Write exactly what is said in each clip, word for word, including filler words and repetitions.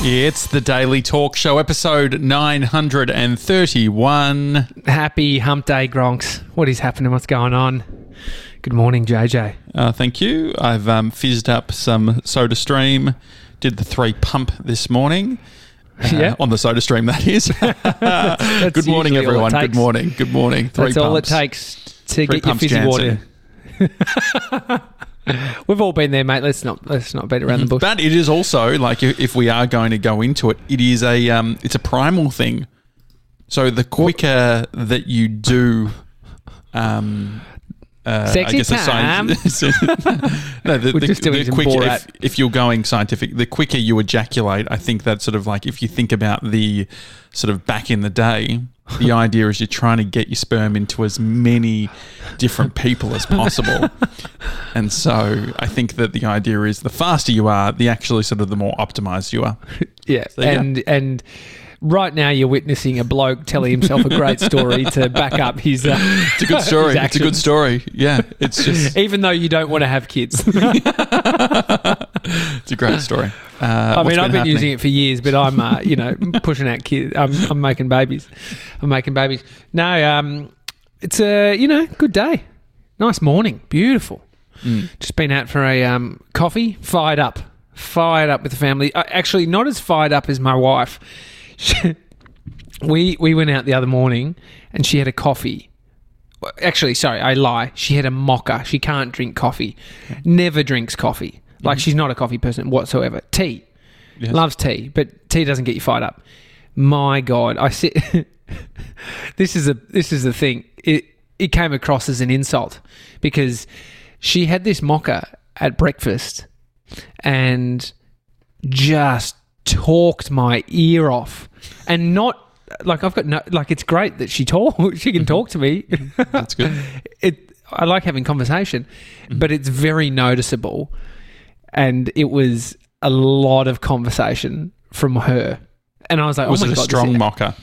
It's the Daily Talk Show, episode nine hundred thirty-one. Happy Hump Day, Gronks. What is happening? What's going on? Good morning, J J. Uh, thank you. I've um, fizzed up some Soda Stream, did the three pump this morning. Uh, yeah. On the Soda Stream, that is. That's Good morning, usually all it everyone. Good takes. morning. Good morning. Three That's pumps. all it takes to Three get your pumps fizzy Jansen. water. We've all been there, mate. Let's not let's not beat around the bush. But it is also, like, if, if we are going to go into it, it is a um, it's a primal thing. So the quicker that you do, um, uh, Sexy I guess time. A science, no, the, We're the, just doing the some quicker Borat. if, if you're going scientific, the quicker you ejaculate. I think that's sort of like if you think about the sort of back in the day. The idea is you're trying to get your sperm into as many different people as possible. And so I think that the idea is the faster you are, the actually sort of the more optimized you are. Yeah, So there you and and right now you're witnessing a bloke telling himself a great story to back up his. Uh, It's a good story. It's a good story. Yeah, it's just Even though you don't want to have kids. it's a great story. Uh, I what's mean, I've been happening? using it for years, but I'm, uh, you know, pushing out kids. I'm, I'm making babies. I'm making babies. No, um, it's a, you know, good day. Nice morning. Beautiful. Mm. Just been out for a um, coffee. Fired up. Fired up with the family. Uh, actually, not as fired up as my wife. She, we we went out the other morning and she had a coffee. Actually, sorry, I lie. She had a mocha. She can't drink coffee. Never drinks coffee. Like, she's not a coffee person whatsoever. Tea. Yes. Loves tea, but tea doesn't get you fired up. My God, I sit. this is a this is the thing. It it came across as an insult because she had this mocha at breakfast and just talked my ear off, and not like I've got no like. It's great that she talk. She can talk to me. That's good. It. I like having conversation, but it's very noticeable. And it was a lot of conversation from her. And I was like, Was oh my it a God, strong this is- mocha?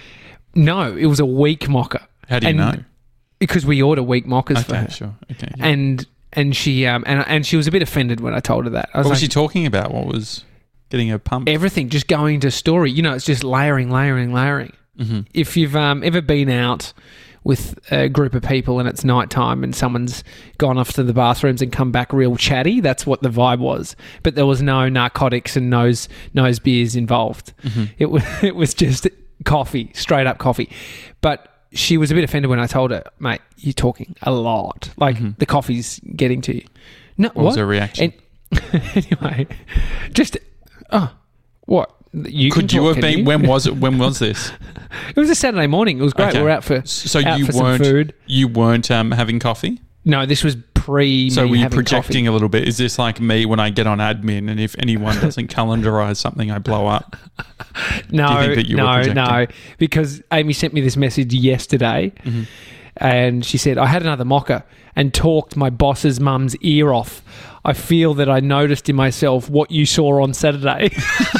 No, it was a weak mocha. How do you And know? Because we order weak mochas for Okay, her. sure. Okay. yeah. And and she um and and she was a bit offended when I told her that. I was What was like, she talking about? What was getting her pumped? everything, just going to story. You know, it's just layering, layering, layering. Mm-hmm. If you've um, ever been out with a group of people and it's nighttime and someone's gone off to the bathrooms and come back real chatty, that's what the vibe was. But there was no narcotics and nose nose beers involved. Mm-hmm. It was it was just coffee, straight up coffee. But she was a bit offended when I told her, mate, you're talking a lot. Like, Mm-hmm. the coffee's getting to you. No, What what? was her reaction? And, anyway, just oh, what? You Could can you talk, have can been? you? When was it? When was this? It was a Saturday morning. It was great. Okay. We were out for So out you for some weren't food. you weren't um, having coffee? No, this was pre. So me were you having projecting coffee. a little bit? Is this like me when I get on admin and if anyone doesn't calendarize something, I blow up? No, Do you think that you were no, projecting? no. Because Amy sent me this message yesterday, Mm-hmm. and she said I had another mocha and talked my boss's mum's ear off. I feel that I noticed in myself what you saw on Saturday.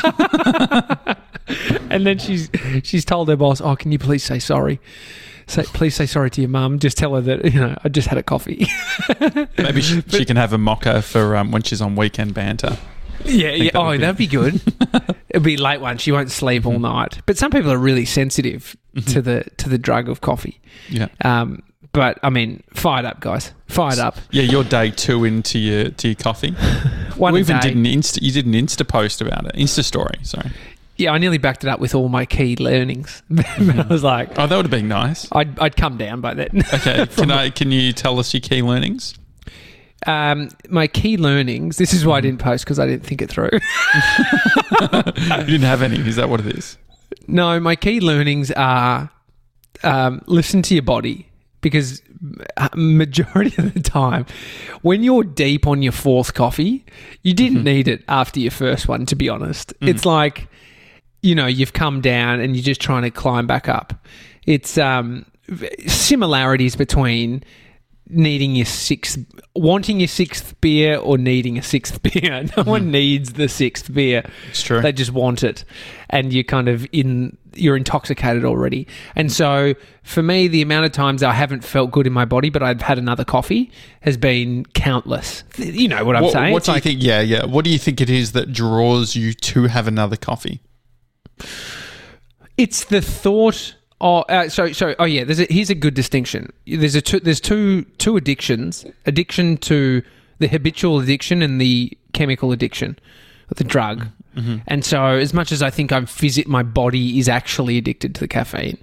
And then she's she's told her boss, "Oh, can you please say sorry? Say please say sorry to your mum. Just tell her that, you know, I just had a coffee." Maybe she, she can have a mocha for um, when she's on weekend banter. Yeah, yeah. that Oh, would be- that'd be good. It'd be a late one. She won't sleep all night. But some people are really sensitive to the to the drug of coffee. Yeah, Um, but I mean, fired up, guys. Fired up. yeah. You're day two into your to your coffee. One We a even day. did an insta. You did an Insta post about it. Insta story. Sorry. Yeah, I nearly backed it up with all my key learnings. I was like, Oh, that would have been nice. I'd I'd come down by then. Okay. Can I? Can you tell us your key learnings? Um, my key learnings. This is why I didn't post, because I didn't think it through. You didn't have any. Is that what it is? No, my key learnings are um, listen to your body, because majority of the time when you're deep on your fourth coffee, you didn't need it after your first one, to be honest. It's like, you know, you've come down and you're just trying to climb back up. It's um, similarities between needing your sixth, wanting your sixth beer or needing a sixth beer. No one needs the sixth beer. It's true. They just want it. And you're kind of in you're intoxicated already. And so for me, the amount of times I haven't felt good in my body, but I've had another coffee has been countless. You know what I'm what, saying? What do you think? Yeah, yeah. What do you think it is that draws you to have another coffee? It's the thought. Oh, uh, so so. Oh, yeah. There's a, here's a good distinction. There's a two, there's two two addictions: addiction to the habitual addiction and the chemical addiction, the drug. Mm-hmm. And so, as much as I think I'm phys- my body is actually addicted to the caffeine,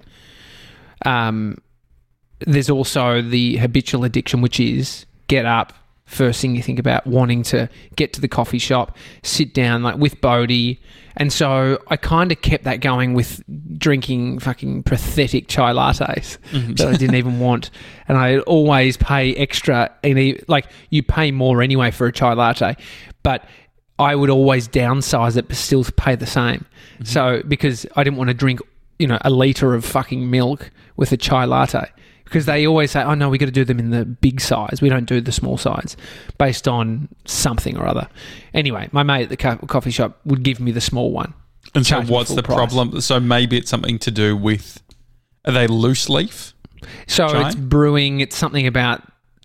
um, there's also the habitual addiction, which is get up. First thing you think about, wanting to get to the coffee shop, sit down like with Bodhi. And so I kind of kept that going with drinking fucking pathetic chai lattes mm-hmm. that I didn't even want. And I always pay extra. Like, you pay more anyway for a chai latte. But I would always downsize it but still pay the same. Mm-hmm. So because I didn't want to drink, you know, a litre of fucking milk with a chai latte. Because they always say, oh, no, we got to do them in the big size. We don't do the small size based on something or other. Anyway, my mate at the co- coffee shop would give me the small one. And so what's the price. problem? So maybe it's something to do with, are they loose leaf? So chai? It's brewing. It's something about,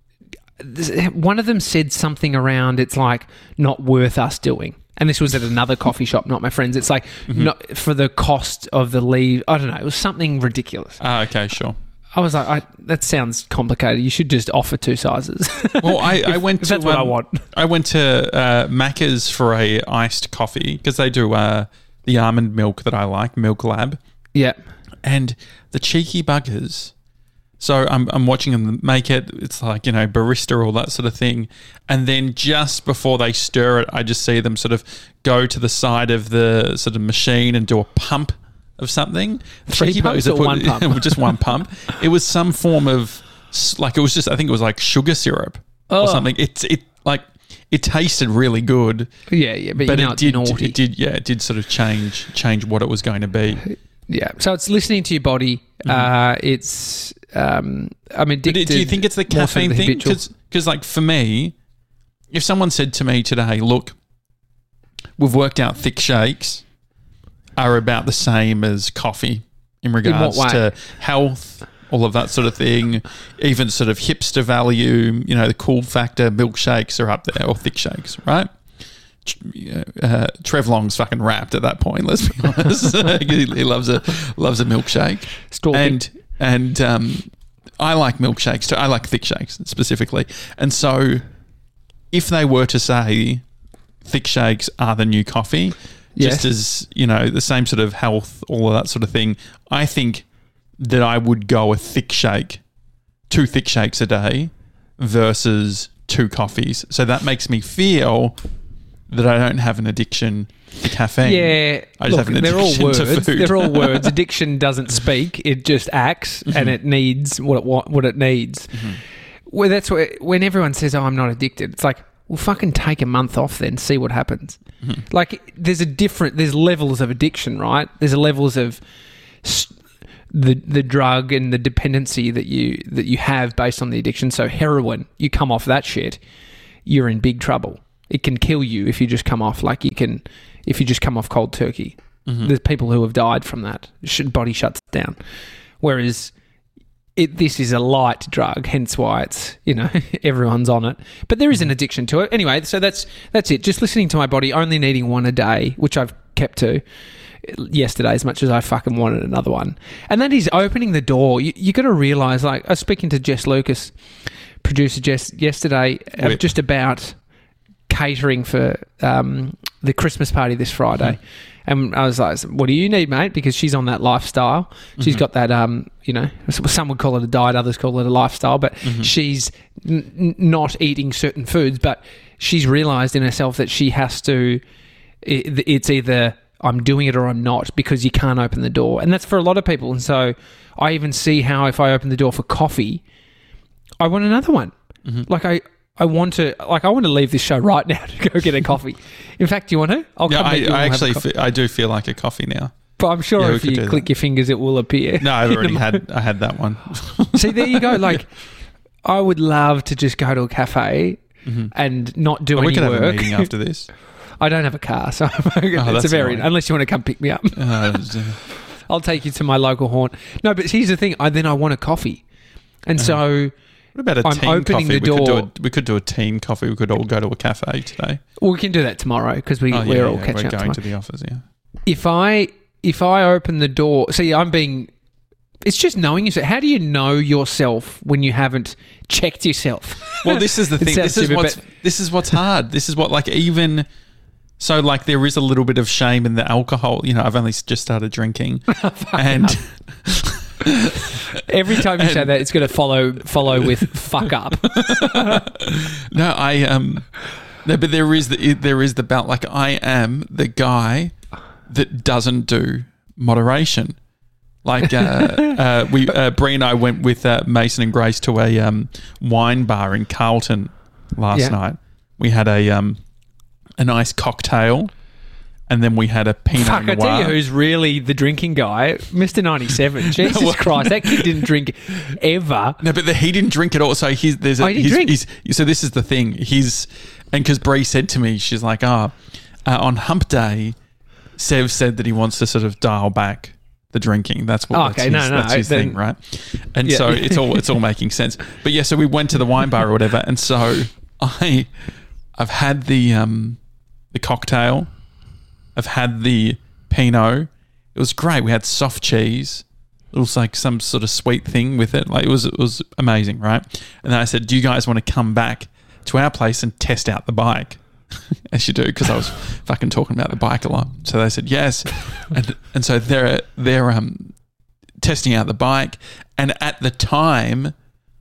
one of them said something around it's like not worth us doing. And this was at another coffee shop, not my friend's. It's like mm-hmm. not for the cost of the leaf. I don't know. It was something ridiculous. Ah, okay, sure. I was like, I, that sounds complicated. You should just offer two sizes. Well, I, if, I went if to that's what um, I want. I went to uh, Macca's for a iced coffee because they do uh, the almond milk that I like, Milk Lab. Yeah, and the cheeky buggers. So I'm I'm watching them make it. It's like, you know, barista, all that sort of thing. And then just before they stir it, I just see them sort of go to the side of the sort of machine and do a pump of something. Three pumps or put, one pump? Just one pump. It was some form of, like, it was just, I think it was like sugar syrup oh. or something. It's it like it tasted really good. Yeah, yeah, but, but you know it did, it's naughty. it did, yeah, it did sort of change change what it was going to be. Yeah, so it's listening to your body. Mm-hmm. Uh, it's um, I'm addicted. But do you think it's the caffeine thing? Because, like, for me, if someone said to me today, "Look, we've worked out thick shakes are about the same as coffee in regards in to health, all of that sort of thing, even sort of hipster value, you know, the cool factor, milkshakes are up there, or thick shakes, right?" Uh, Trev Long's fucking wrapped at that point, let's be honest. he, he loves a loves a milkshake. Stalking. And and um, I like milkshakes too. I like thick shakes specifically. And so if they were to say thick shakes are the new coffee, yes. just as, you know, the same sort of health, all of that sort of thing, I think that I would go a thick shake, two thick shakes a day versus two coffees. So that makes me feel that I don't have an addiction to caffeine. Yeah, I just look, have an they're all addiction words. to food. They're all words. Addiction doesn't speak; it just acts, mm-hmm. and it needs what it what it needs. Mm-hmm. Well, that's where, when everyone says, "Oh, I'm not addicted," it's like, well, fucking take a month off then, see what happens. Mm-hmm. Like, there's a different, there's levels of addiction, right? There's levels of st- the the drug and the dependency that you that you have based on the addiction. So heroin, you come off that shit, you're in big trouble. It can kill you if you just come off, like you can, if you just come off cold turkey. Mm-hmm. There's people who have died from that. Body shuts down. Whereas it, this is a light drug, hence why it's, you know, everyone's on it. But there is an addiction to it. Anyway, so that's that's it. Just listening to my body, only needing one a day, which I've kept to yesterday as much as I fucking wanted another one. And that is opening the door. You, you got to realise, like, I was speaking to Jess Lucas, producer Jess, yesterday, uh, just about catering for um, the Christmas party this Friday. Mm-hmm. And I was like, what do you need, mate? Because she's on that lifestyle. She's mm-hmm. got that, um, you know, some would call it a diet, others call it a lifestyle, but mm-hmm. she's n- not eating certain foods, but she's realised in herself that she has to, it, it's either I'm doing it or I'm not, because you can't open the door. And that's for a lot of people. And so I even see how if I open the door for coffee, I want another one. Mm-hmm. Like I... I want to, like, I want to leave this show right now to go get a coffee. In fact, do you want to? I'll yeah, come I, meet you I and actually, have a fe- I do feel like a coffee now. But I'm sure yeah, if you click that. your fingers, it will appear. No, I've already had, I had that one. See, there you go. Like, I would love to just go to a cafe mm-hmm. and not do oh, any we could work. have a meeting after this. I don't have a car, so oh, it's a very, annoying. unless you want to come pick me up. uh, I'll take you to my local haunt. No, but here's the thing. I then I want a coffee, and so what about a I'm teen opening coffee? the door. We could, do a, we could do a teen coffee. We could all go to a cafe today. Well, we can do that tomorrow because we Oh, yeah, we're all yeah, catching we're up going tomorrow. to the office. Yeah. If I if I open the door, see, I'm being. It's just knowing yourself. How do you know yourself when you haven't checked yourself? Well, this is the It thing. sounds This is stupid, what's but- this is what's hard. This is what like even so like there is a little bit of shame in the alcohol. You know, I've only just started drinking, and Every time you say that, it's going to follow follow with fuck up. no, I um, no, but there is the there is the belt. Like I am the guy that doesn't do moderation. Like uh, uh, we, uh, Bree and I went with uh, Mason and Grace to a um, wine bar in Carlton last Yeah. night. We had a um, a nice cocktail, and then we had a Pinot Fuck, Noir. I tell you who's really the drinking guy, Mister ninety-seven. Jesus well- Christ, that kid didn't drink ever. No, but the, he didn't drink at all. So he's there's a, Oh, he didn't he's, drink? he's- so this is the thing. He's and because Bree said to me, she's like, "Ah, uh, on Hump Day, Sev said that he wants to sort of dial back the drinking. That's what. Oh, that's okay, his, no, no, that's his then- thing, right? And Yeah. so it's all it's all making sense. But yeah, so we went to the wine bar or whatever, and so I, I've had the um, the cocktail, I've had the Pinot. It was great. We had soft cheese. It was like some sort of sweet thing with it. Like it was, it was amazing, right? And then I said, "Do you guys want to come back to our place and test out the bike?" As you do, because I was fucking talking about the bike a lot. So they said yes, and and so they're they're um testing out the bike. And at the time,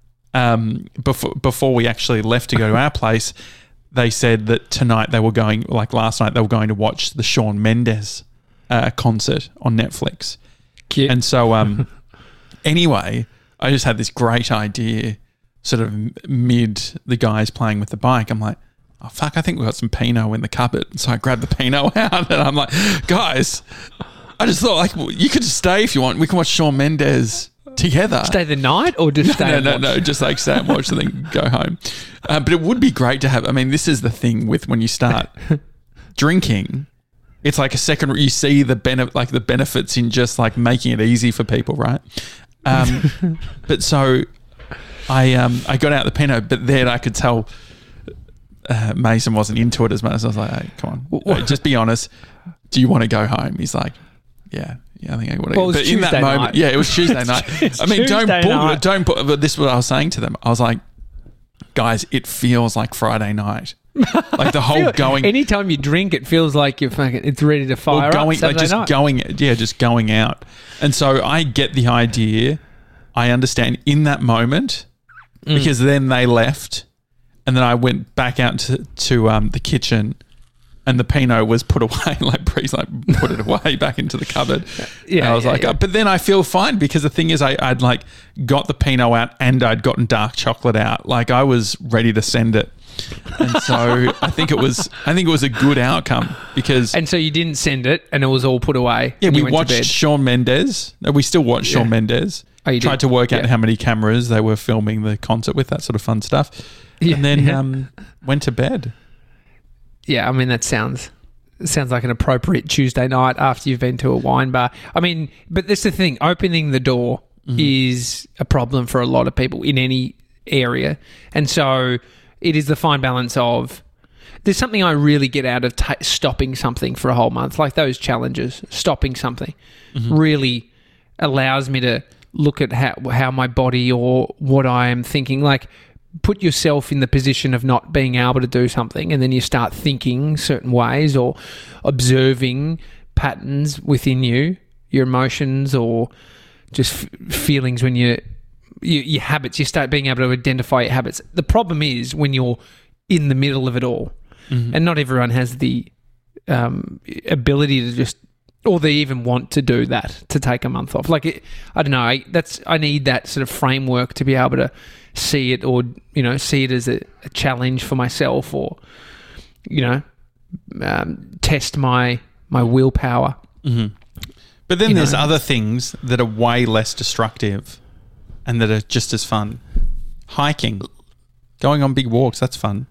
um before before we actually left to go to our place, they said that tonight they were going, like last night, they were going to watch the Shawn Mendes uh, concert on Netflix. Cute. And so, um, anyway, I just had this great idea, sort of mid the guys playing with the bike. I'm like, oh fuck, I think we've got some Pinot in the cupboard. So I grabbed the Pinot out, and I'm like, guys, I just thought like you could just stay if you want. We can watch Shawn Mendes together. Stay the night or just stay No, and no, watch? no, just like stay and watch and then go home. Uh, but it would be great to have. I mean, this is the thing with when you start drinking. It's like a second. You see the benefit, like the benefits in just like making it easy for people, right? Um, but so I um I got out the Pinot, but then I could tell uh, Mason wasn't into it as much. So I was like, hey, come on, uh, just be honest. Do you want to go home? He's like, yeah. Yeah, I think I would. Well, it was but in that Tuesday moment, night. yeah, it was Tuesday night. It's I mean, don't Tuesday bull, night. don't. But this is what I was saying to them. I was like, guys, it feels like Friday night. Like the whole going, Anytime you drink, it feels like you're fucking. It's ready to fire or going, up. like Saturday just night. going, yeah, just going out. And so I get the idea. I understand in that moment Mm. because then they left, and then I went back out to to um, the kitchen. And the Pinot was put away, like Bree's like put it away back into the cupboard. Yeah, and I was yeah, like, yeah. oh, but then I feel fine because the thing is, I, I'd like got the Pinot out and I'd gotten dark chocolate out. Like I was ready to send it, and so I think it was, I think it was a good outcome because And so you didn't send it, and it was all put away. yeah, and we you went to watched bed. Shawn Mendes. No, we still watch Yeah. Shawn Mendes. Oh, you Tried did? to work out Yeah. how many cameras they were filming the concert with, that sort of fun stuff, Yeah, and then yeah. um, went to bed. Yeah, I mean that sounds sounds like an appropriate Tuesday night after you've been to a wine bar. I mean, but that's the thing. Opening the door is a problem for a lot of people in any area, and so it is the fine balance of. There's something I really get out of ta stopping something for a whole month, like those challenges. Stopping something really allows me to look at how how my body or what I am thinking. Like, put yourself in the position of not being able to do something, and then you start thinking certain ways or observing patterns within you, your emotions or just f- feelings when you, you your habits. You start being able to identify your habits. The problem is when you're in the middle of it all. And not everyone has the um, ability to just, or they even want to do that, to take a month off. Like, it, I don't know, I, that's I need that sort of framework to be able to see it, or, you know, see it as a, a challenge for myself, or, you know, um, test my my willpower. Mm-hmm. But then You there's know. other things that are way less destructive and that are just as fun. Hiking, going on big walks, that's fun.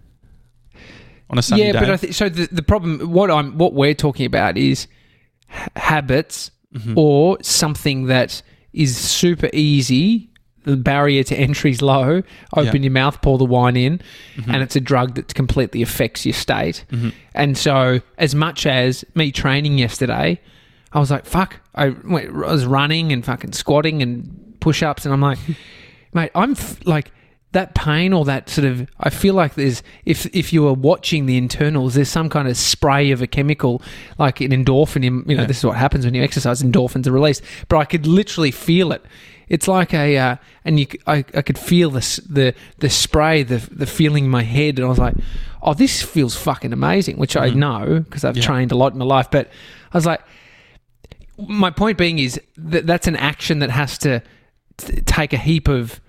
On a sunny Yeah, day. but I think so. The, the problem, what I'm, what we're talking about is ha- habits or something that is super easy. The barrier to entry is low. Open Yeah. your mouth, pour the wine in, and it's a drug that completely affects your state. And so, as much as me training yesterday, I was like, "Fuck!" I, went, I was running and fucking squatting and push-ups, and I'm like, "Mate, I'm f- like." That pain or that sort of, I feel like there's, if if you are watching the internals, there's some kind of spray of a chemical, like an endorphin, in, you know, Yeah. this is what happens when you exercise, endorphins are released. But I could literally feel it. It's like a, uh, and you, c- I, I could feel the, s- the the spray, the the feeling in my head, and I was like, oh, this feels fucking amazing, which I know because I've Yeah. trained a lot in my life. But I was like, my point being is that that's an action that has to t- take a heap of,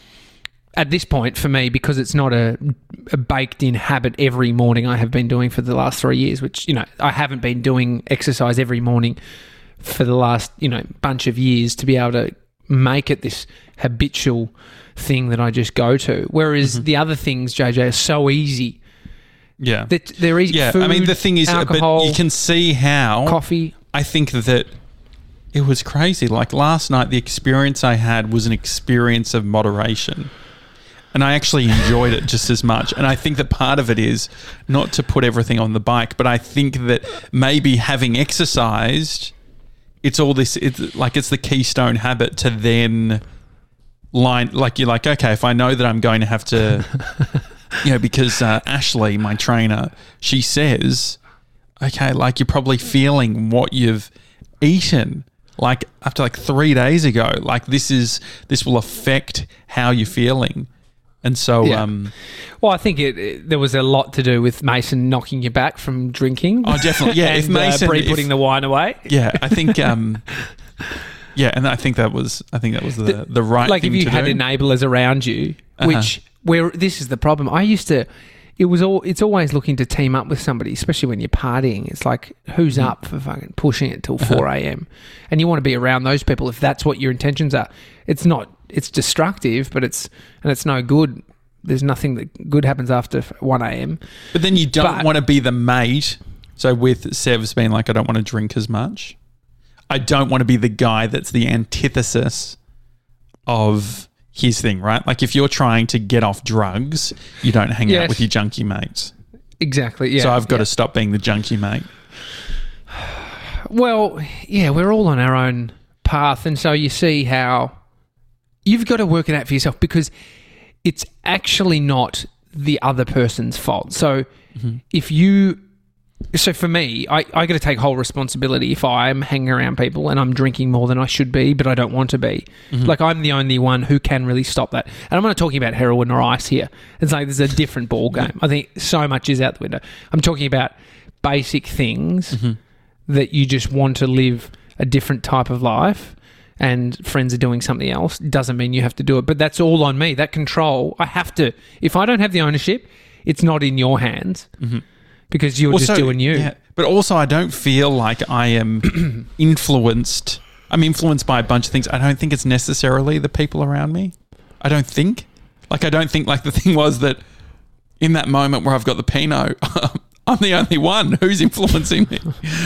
at this point for me, because it's not a, a baked in habit every morning I have been doing for the last three years, which, you know, I haven't been doing exercise every morning for the last, you know, bunch of years to be able to make it this habitual thing that I just go to. Whereas Mm-hmm. the other things, J J, are so easy. Yeah. That they're easy. Yeah. Food, I mean, the thing is, alcohol, but you can see how coffee. I think that it was crazy. Like last night, the experience I had was an experience of moderation. And I actually enjoyed it just as much. And I think that part of it is not to put everything on the bike, but I think that maybe having exercised, it's all this, it's like it's the keystone habit to then line, like you're like, okay, if I know that I'm going to have to, you know, because uh, Ashley, my trainer, she says, okay, like you're probably feeling what you've eaten like up to like three days ago. Like this is, this will affect how you're feeling. And so, Yeah. um, Well, I think it, it, there was a lot to do with Mason knocking you back from drinking. Oh, definitely. Yeah, and, if Mason- uh, Bree if- putting the wine away. yeah, I think, um, yeah, and I think that was, I think that was the, the right Like thing if you to had do. enablers around you, Uh-huh. which where this is the problem. I used to. It was all. It's always looking to team up with somebody, especially when you're partying. It's like who's Mm. up for fucking pushing it till four a.m. and you want to be around those people if that's what your intentions are. It's not. It's destructive, but it's and it's no good. There's nothing that good happens after one a.m. But then you don't But- want to be the mate. So with Sev's being like, I don't want to drink as much. I don't want to be the guy that's the antithesis of his thing, right? Like if you're trying to get off drugs, you don't hang Yes. out with your junkie mates. Exactly. Yeah. so I've got yeah. to stop being the junkie mate. Well, yeah, we're all on our own path. And so you see how you've got to work it out for yourself because it's actually not the other person's fault. So if you, so for me, I, I got to take whole responsibility if I'm hanging around people and I'm drinking more than I should be, but I don't want to be. Like I'm the only one who can really stop that. And I'm not talking about heroin or ice here. It's like there's a different ball game. I think so much is out the window. I'm talking about basic things that you just want to live a different type of life and friends are doing something else. Doesn't mean you have to do it, but that's all on me. That control, I have to. If I don't have the ownership, it's not in your hands because you're just Also, doing you. yeah, but also, I don't feel like I am influenced. I'm influenced by a bunch of things. I don't think it's necessarily the people around me. I don't think. Like, I don't think, like, the thing was that in that moment where I've got the Pinot, I'm the only one who's influencing me.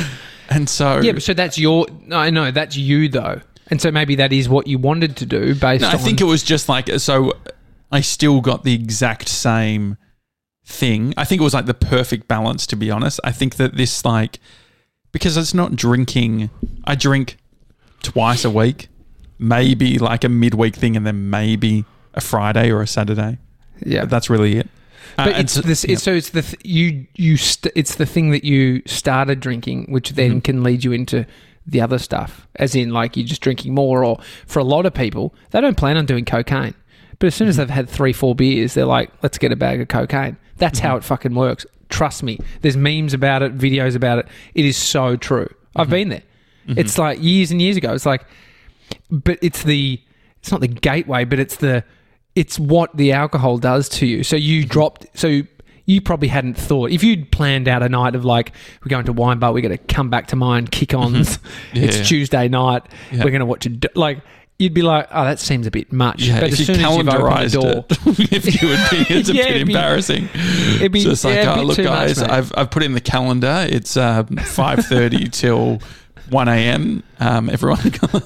And so... Yeah, but so that's your... I know, that's you, though. And so maybe that is what you wanted to do based No, on... I think it was just like, so I still got the exact same thing. I think it was like the perfect balance, to be honest. I think that this like, because it's not drinking, I drink twice a week, maybe like a midweek thing and then maybe a Friday or a Saturday. Yeah. But that's really it. Uh, But and it's so- this. yeah. It's, so it's the th- you you st- it's the thing that you started drinking, which then Mm-hmm. can lead you into the other stuff. As in, like you're just drinking more. Or for a lot of people, they don't plan on doing cocaine, but as soon Mm-hmm. as they've had three, four beers, they're like, "Let's get a bag of cocaine." That's Mm-hmm. how it fucking works. Trust me. There's memes about it, videos about it. It is so true. I've been there. It's like years and years ago. It's like, but it's the it's not the gateway, but it's the it's what the alcohol does to you. So you dropped. So you probably hadn't thought if you'd planned out a night of like we're going to wine bar, we're going to come back to mine, kick-ons. Yeah. It's Tuesday night. Yeah. We're going to watch a do- like. You'd be like, oh, that seems a bit much. Yeah, but if as you soon as you've opened the calendarized door, it, if you would be, it's a Yeah, bit it'd be- embarrassing. it'd be- Just like, yeah, a oh, bit look, too much, guys, mate. I've I've put in the calendar. It's um, five thirty till one a.m. Um, everyone.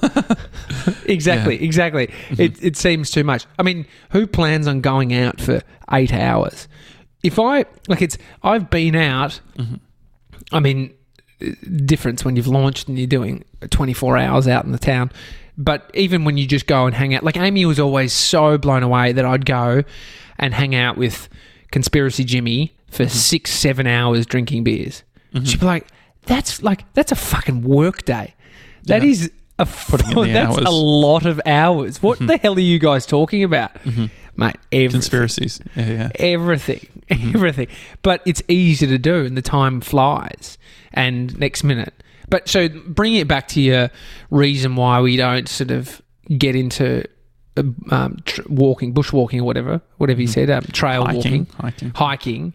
Exactly, Yeah. exactly. Mm-hmm. It it seems too much. I mean, who plans on going out for eight hours? If I like, it's I've been out. Mm-hmm. I mean, difference when you've launched and you're doing twenty-four hours out in the town. But even when you just go and hang out, like Amy was always so blown away that I'd go and hang out with Conspiracy Jimmy for Mm-hmm. six, seven hours drinking beers. She'd be like, "That's like that's a fucking work day. That Yeah. is a Putting in fu- the that's hours. a lot of hours. What the hell are you guys talking about, mate? Everything, Conspiracies. Yeah, yeah. everything, everything. But it's easy to do, and the time flies. And next minute, but so bringing it back to your reason why we don't sort of get into uh, um, tr- walking, bushwalking, or whatever, whatever you said, um, trail Hiking, walking, hiking. hiking.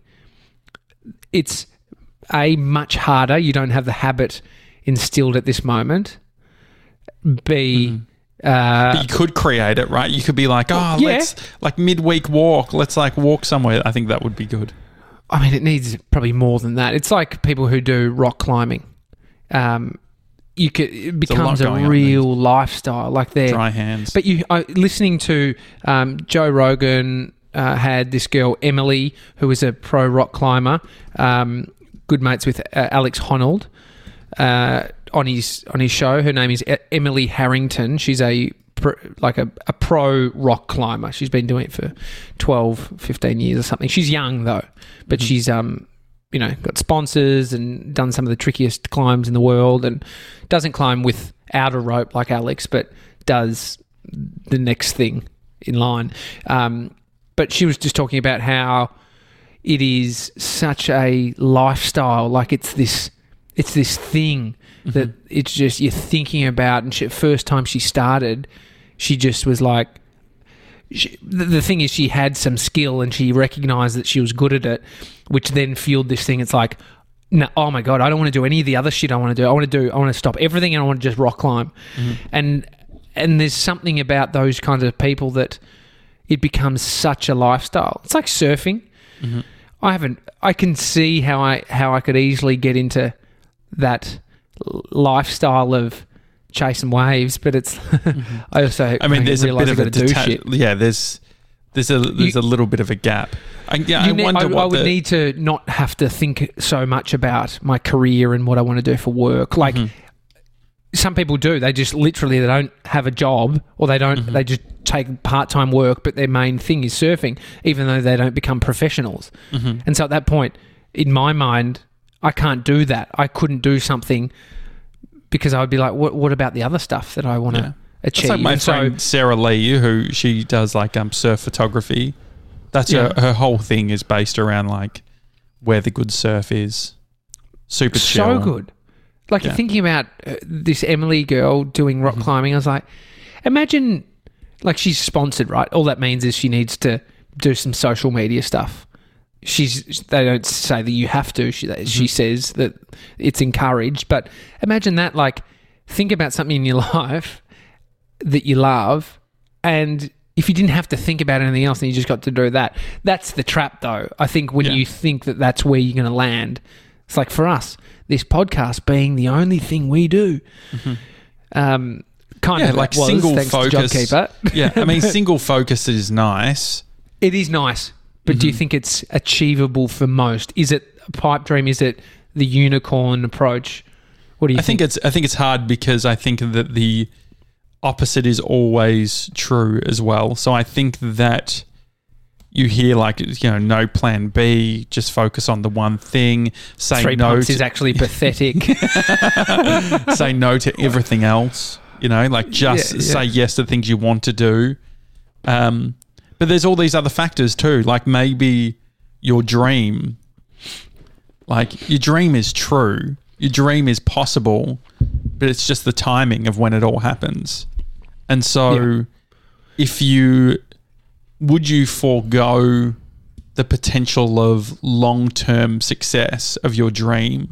It's a much harder. You don't have the habit instilled at this moment. B. Uh, But you could create it, right? You could be like, oh, Yeah. let's like midweek walk. Let's like walk somewhere. I think that would be good. I mean, it needs probably more than that. It's like people who do rock climbing. Um, you could it lot becomes a going on real lifestyle. Like they're Dry hands. But you, I, listening to um, Joe Rogan uh, had this girl Emily who was a pro rock climber, um, good mates with uh, Alex Honnold uh, on his on his show. Her name is e- Emily Harrington. She's a pr- like a, a pro rock climber. She's been doing it for twelve, fifteen years or something. She's young though, but Mm-hmm. she's um you know got sponsors and done some of the trickiest climbs in the world, and doesn't climb without a rope like Alex, but does the next thing in line. Um, but she was just talking about how it is such a lifestyle, like it's this it's this thing that it's just you're thinking about. And she, first time she started, she just was like, she, the, the thing is she had some skill and she recognized that she was good at it, which then fueled this thing. It's like, no, oh my God, I don't want to do any of the other shit I want to do. I want to do, I want to stop everything and I want to just rock climb. And, and there's something about those kinds of people that it becomes such a lifestyle. It's like surfing. I haven't, I can see how I, how I could easily get into that l- lifestyle of chasing waves, but it's, I also, I mean, there's a realise bit of I a gotta do deta- shit. yeah. There's there's a there's You- a little bit of a gap. I, yeah, You I ne- wonder I, what I would the, need to not have to think so much about my career and what I want to do for work. Like some people do, they just literally they don't have a job, or they don't. They just take part time work, but their main thing is surfing, even though they don't become professionals. And so at that point, in my mind, I can't do that. I couldn't do something because I would be like, what? What about the other stuff that I want to Yeah. achieve? It's like my And so- friend Sarah Lee, who she does like um surf photography. That's Yeah. her, her whole thing is based around like where the good surf is. Super chill. so good. Like Yeah. thinking about uh, this Emily girl doing rock climbing, I was like, imagine, like she's sponsored, right? All that means is she needs to do some social media stuff. She's. They don't say that you have to. She, she says that it's encouraged. But imagine that. Like, think about something in your life that you love, and if you didn't have to think about anything else and you just got to do that, that's the trap, though. I think when Yeah. you think that that's where you're going to land, it's like for us, this podcast being the only thing we do. Um, kind Yeah, of like was, single thanks focus. to JobKeeper. Yeah, I mean, single focus is nice. It is nice, but Mm-hmm. do you think it's achievable for most? Is it a pipe dream? Is it the unicorn approach? What do you I think it's I think it's hard because I think that the opposite is always true as well. So I think that you hear like, you know, no plan B, just focus on the one thing, say Three no pumps to, is actually pathetic. say no to everything else, you know, like just Yeah, yeah. say yes to things you want to do. Um, but there's all these other factors too, like maybe your dream, like your dream is true, your dream is possible, but it's just the timing of when it all happens. And so Yeah. if you, would you forego the potential of long-term success of your dream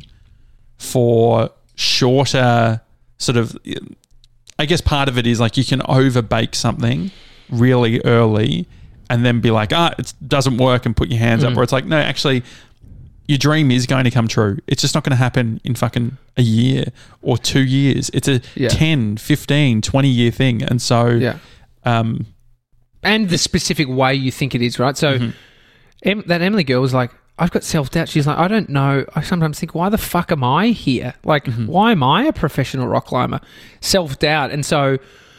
for shorter sort of, I guess part of it is like you can over-bake something really early and then be like, ah, it doesn't work and put your hands up. Or it's like, no, actually, your dream is going to come true. It's just not going to happen in fucking a year or two years. It's a Yeah. ten, fifteen, twenty year thing. And so, Yeah. um, And the specific way you think it is, right? So Mm-hmm. em- that Emily girl was like, I've got self-doubt. She's like, I don't know. I sometimes think, why the fuck am I here? Like, Mm-hmm. why am I a professional rock climber? Self-doubt. And so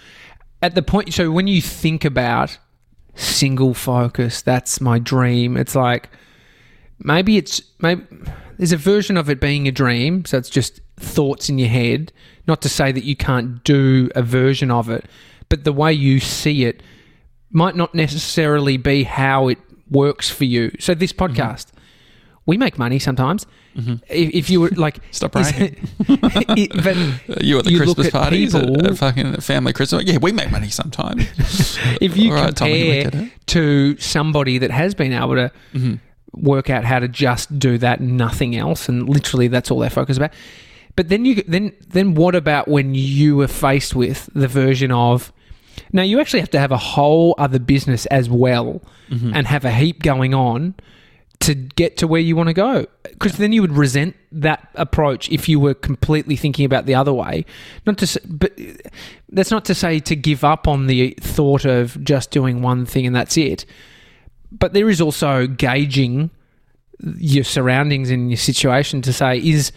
at the point, so when you think about single focus, that's my dream. It's like, maybe it's, maybe there's a version of it being a dream. So it's just thoughts in your head. Not to say that you can't do a version of it, but the way you see it might not necessarily be how it works for you. So this podcast, we make money sometimes. If, if you were like, Stop is bragging. it- but you at the you look Christmas at parties, at, people- at fucking family Christmas. Yeah, we make money sometimes. if you All right, Tommy, we compare get it. to somebody that has been able to work out how to just do that and nothing else, and literally that's all they're focused about. But then you then then what about when you were faced with the version of, now you actually have to have a whole other business as well and have a heap going on to get to where you want to go, because then you would resent that approach if you were completely thinking about the other way. Not to, s- but that's not to say to give up on the thought of just doing one thing and that's it. But there is also gauging your surroundings and your situation to say, is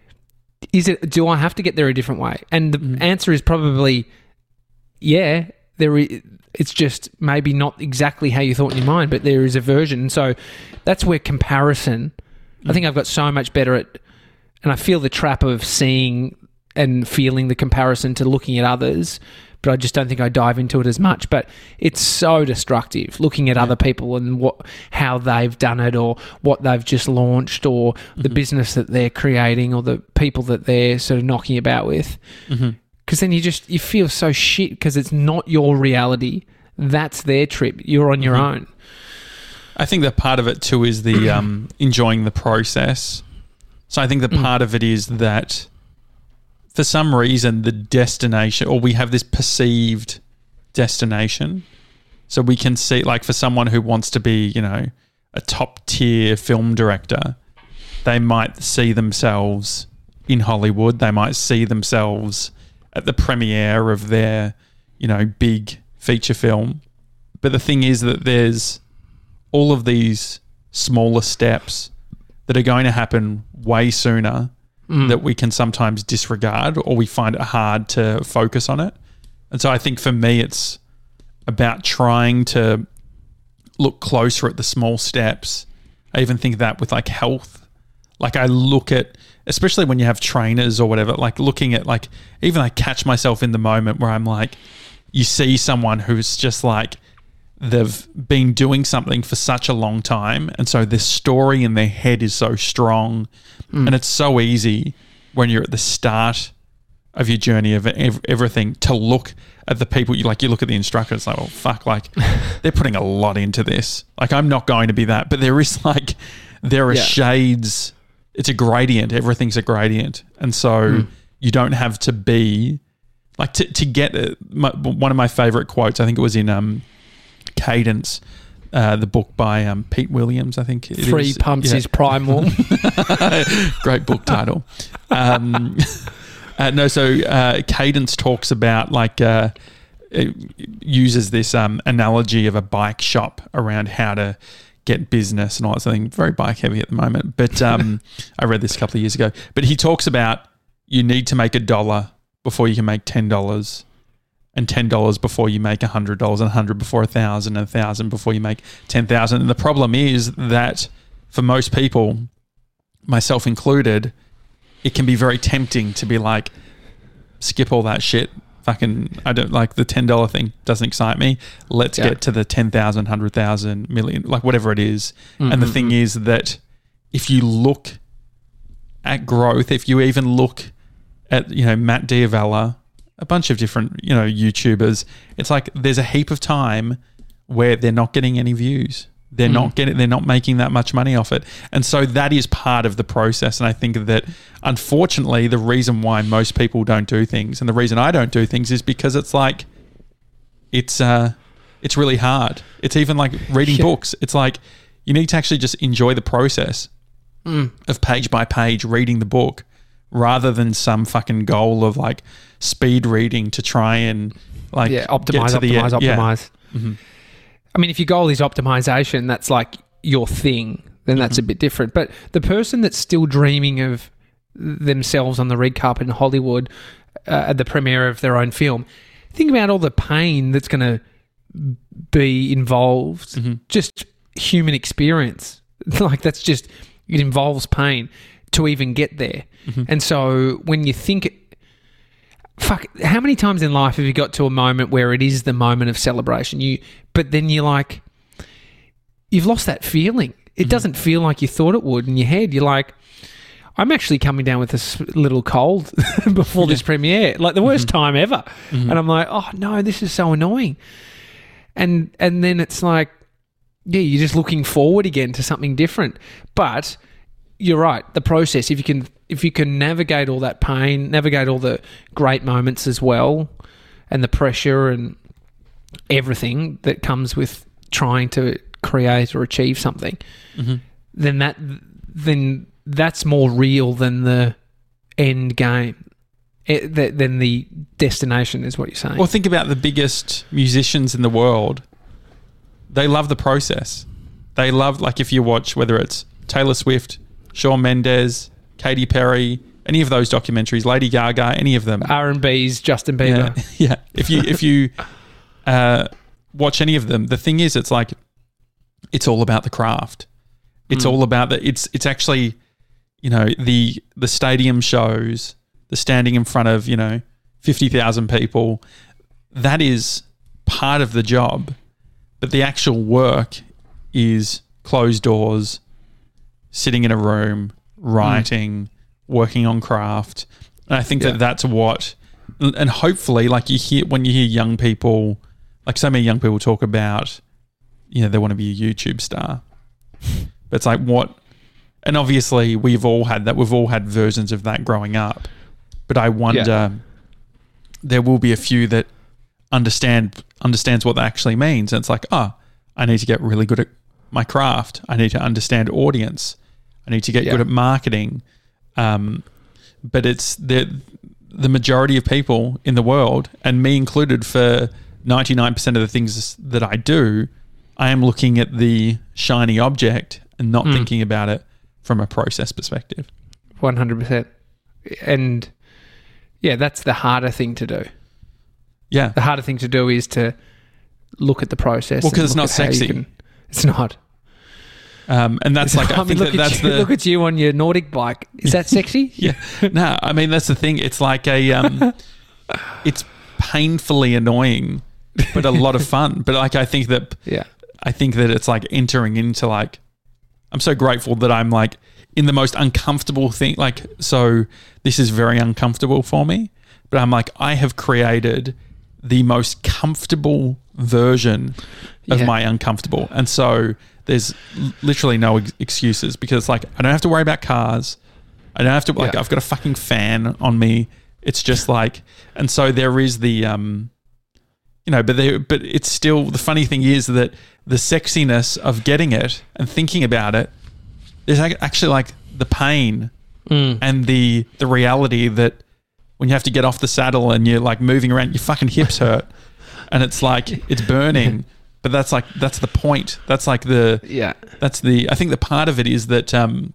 is it? Do I have to get there a different way? And the answer is probably, yeah. There, is, it's just maybe not exactly how you thought in your mind, but there is a version. So that's where comparison. I think I've got so much better at, and I feel the trap of seeing and feeling the comparison to looking at others, but I just don't think I dive into it as much. But it's so destructive looking at other people and what how they've done it, or what they've just launched, or the business that they're creating, or the people that they're sort of knocking about with. Because then you just you feel so shit because it's not your reality. That's their trip. You're on your own. I think that part of it too is the um, enjoying the process. So I think that part of it is that for some reason the destination, or we have this perceived destination. So we can see, like, for someone who wants to be, you know, a top tier film director, they might see themselves in Hollywood. They might see themselves at the premiere of their, you know, big feature film. But the thing is that there's all of these smaller steps that are going to happen way sooner that we can sometimes disregard, or we find it hard to focus on it. And so I think for me, it's about trying to look closer at the small steps. I even think that with like health, like I look at, especially when you have trainers or whatever, like looking at like, even I catch myself in the moment where I'm like, you see someone who's just like, they've been doing something for such a long time, and so this story in their head is so strong, and it's so easy when you're at the start of your journey of ev- everything to look at the people. You like you look at the instructor, it's like, oh fuck, like they're putting a lot into this. Like I'm not going to be that, but there is like there are Yeah. shades. It's a gradient. Everything's a gradient, and so you don't have to be like to to get uh, my, one of my favorite quotes. I think it was in um. Cadence, uh, the book by um, Pete Williams, I think. It Three is. pumps Yeah. is primal. Great book title. Um, uh, no, so uh, Cadence talks about like uh, it uses this um, analogy of a bike shop around how to get business and all that sort of thing. Very bike heavy at the moment, but um, I read this a couple of years ago. But he talks about you need to make a dollar before you can make ten dollars. And ten dollars before you make one hundred dollars, and one hundred dollars before one thousand dollars, and one thousand dollars before you make ten thousand dollars. And the problem is that for most people, myself included, it can be very tempting to be like, skip all that shit. Fucking, I don't like the ten dollars thing, doesn't excite me. Let's Yeah. get to the ten thousand, one hundred thousand, million, like whatever it is. Mm-hmm. And the thing is that if you look at growth, if you even look at, you know, Matt Diavella, a bunch of different, you know, YouTubers, it's like there's a heap of time where they're not getting any views. They're mm. not getting, they're not making that much money off it. And so that is part of the process. And I think that unfortunately, the reason why most people don't do things, and the reason I don't do things, is because it's like, it's, uh, it's really hard. It's even like reading Yeah. books. It's like, you need to actually just enjoy the process. mm. of page by page reading the book rather than some fucking goal of like speed reading to try and like yeah, optimize, get to the optimize, end. optimize. Yeah. Mm-hmm. I mean, if your goal is optimization, that's like your thing, then that's Mm-hmm. a bit different. But the person that's still dreaming of themselves on the red carpet in Hollywood uh, at the premiere of their own film, think about all the pain that's going to be involved. Mm-hmm. Just human experience. Like that's just, it involves pain to even get there. Mm-hmm. And so when you think, fuck, how many times in life have you got to a moment where it is the moment of celebration? You, but then you're like, you've lost that feeling. It Mm-hmm. doesn't feel like you thought it would in your head. You're like, I'm actually coming down with this little cold before Yeah. this premiere, like the worst Mm-hmm. time ever. Mm-hmm. And I'm like, oh no, this is so annoying. And and then it's like, yeah, you're just looking forward again to something different. But you're right, the process, if you can if you can navigate all that pain, navigate all the great moments as well, and the pressure and everything that comes with trying to create or achieve something, Mm-hmm. then that then that's more real than the end game. It, th- than the destination is what you're saying. Well, think about the biggest musicians in the world. They love the process. They love, like, if you watch, whether it's Taylor Swift, Shawn Mendes, Katy Perry, any of those documentaries, Lady Gaga, any of them. R and B's, Justin Yeah, Bieber. yeah. If you if you uh, watch any of them, the thing is, it's like it's all about the craft. It's Mm. all about the. It's it's actually, you know, the the stadium shows, the standing in front of, you know, fifty thousand people. That is part of the job, but the actual work is closed doors, sitting in a room, writing, working on craft. And I think Yeah. that that's what, and hopefully, like you hear, when you hear young people, like so many young people talk about, you know, they want to be a YouTube star. But it's like what, and obviously we've all had that. We've all had versions of that growing up. But I wonder, Yeah. there will be a few that understand understands what that actually means. And it's like, oh, I need to get really good at my craft. I need to understand audience. I need to get Yeah. good at marketing. Um, but it's the the majority of people in the world, and me included, for ninety-nine percent of the things that I do, I am looking at the shiny object and not Mm. thinking about it from a process perspective. one hundred percent. And yeah, that's the harder thing to do. Yeah. The harder thing to do is to look at the process. Well, 'cause and it's look not at how you sexy. can- it's not. Um, and that's like, I, mean, think look that at that's you, the, look at you on your Nordic bike. Is that sexy? yeah. No, I mean, that's the thing. It's like a, um, it's painfully annoying, but a lot of fun. But like, I think that, Yeah. I think that it's like entering into like, I'm so grateful that I'm like in the most uncomfortable thing. Like, so this is very uncomfortable for me, but I'm like, I have created the most comfortable version of Yeah. my uncomfortable. And so there's l- literally no ex- excuses, because like, I don't have to worry about cars. I don't have to, like, Yeah. I've got a fucking fan on me. It's just like, and so there is the, um, you know, but there, but it's still, the funny thing is that the sexiness of getting it and thinking about it, there's ac- actually like the pain Mm. and the the reality that when you have to get off the saddle and you're like moving around, your fucking hips hurt and it's like, it's burning. But that's like, that's the point. That's like the, Yeah. that's the, I think the part of it is that um,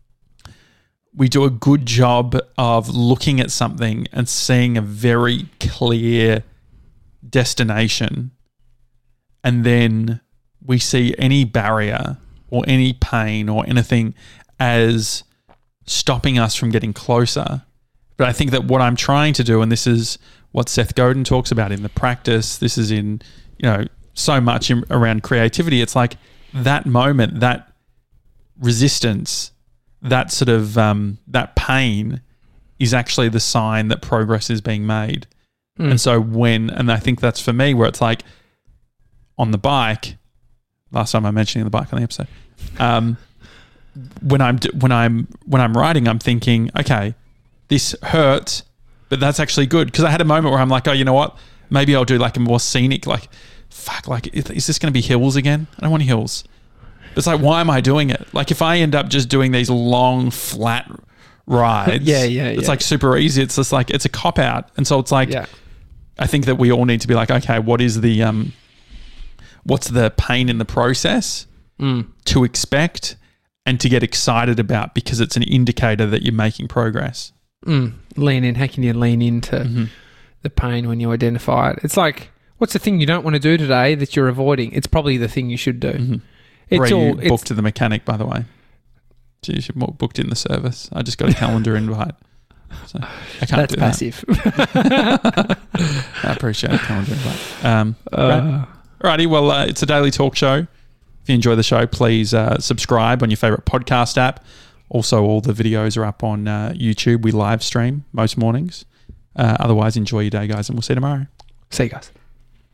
we do a good job of looking at something and seeing a very clear destination, and then we see any barrier or any pain or anything as stopping us from getting closer. But I think that what I'm trying to do, and this is what Seth Godin talks about in The Practice, this is in, you know, so much in, around creativity. It's like that moment, that resistance, that sort of um, that pain is actually the sign that progress is being made. Mm. And so when, and I think that's for me where it's like on the bike, last time I mentioned the bike on the episode, um, when I'm, d- when I'm, when I'm riding, I'm thinking, okay, this hurts, but that's actually good. Cause I had a moment where I'm like, oh, you know what? Maybe I'll do like a more scenic, like, fuck, like, is is this going to be hills again? I don't want hills. It's like, why am I doing it? Like, if I end up just doing these long, flat rides, Yeah, yeah, it's yeah. like super easy. It's just like, it's a cop out. And so it's like, Yeah. I think that we all need to be like, okay, what is the, um, what's the pain in the process Mm. to expect and to get excited about, because it's an indicator that you're making progress. Mm. Lean in. How can you lean into Mm-hmm. the pain when you identify it? It's like, what's the thing you don't want to do today that you're avoiding? It's probably the thing you should do. Mm-hmm. It's Ray, all you it's, booked to the mechanic, by the way. So you should book- booked in the service. I just got a calendar invite. So I can't that's do passive. that. I appreciate a calendar invite. Um, Uh, Alrighty, well, uh, it's a daily talk show. If you enjoy the show, please uh, subscribe on your favourite podcast app. Also, all the videos are up on uh, YouTube. We live stream most mornings. Uh, otherwise, enjoy your day, guys, and we'll see you tomorrow. See you guys.